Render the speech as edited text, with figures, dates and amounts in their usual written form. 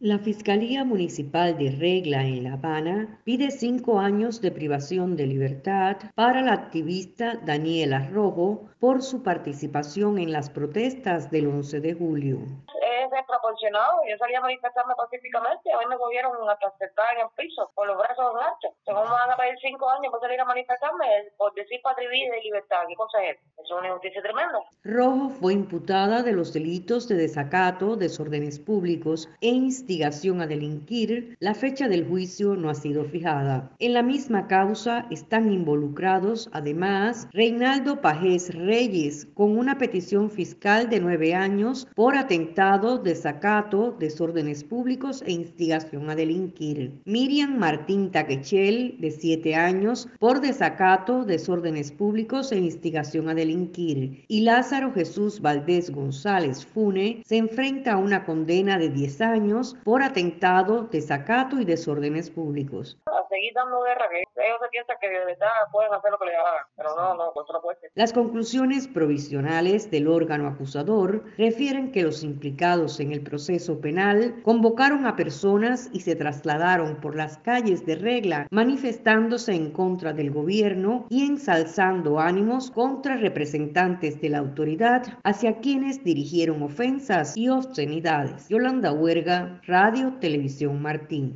La Fiscalía Municipal de Regla en La Habana pide 5 años de privación de libertad para la activista Daniela Rojo por su participación en las protestas del 11 de julio. Es desproporcionado. Yo salí a manifestarme pacíficamente y a mí me cogieron hasta sentada en el piso con los brazos altos. ¿Cómo me van a pedir 5 años por salir a manifestarme por decir patria y vida y libertad? ¿Qué cosa es? Es una injusticia tremenda. Rojo fue imputada de los delitos de desacato, desórdenes públicos e instigación a delinquir. La fecha del juicio no ha sido fijada. En la misma causa están involucrados, además, Reinaldo Pajés Reyes, con una petición fiscal de 9 años por atentado, desacato, desórdenes públicos e instigación a delinquir. Miriam Martín Taquechel, de 7 años, por desacato, desórdenes públicos e instigación a delinquir. Y Lázaro Jesús Valdés González Fune se enfrenta a una condena de 10 años por atentado, desacato y desórdenes públicos. A seguir dando guerra, que ellos se piensan que de verdad pueden hacer lo que les hagan, pero no, pues no puede ser. Las conclusiones provisionales del órgano acusador refieren que los implicados en el proceso penal convocaron a personas y se trasladaron por las calles de Regla manifestándose en contra del gobierno y ensalzando ánimos contra representantes de la autoridad hacia quienes dirigieron ofensas y obscenidades. Yolanda Huerga, Radio Televisión Martín.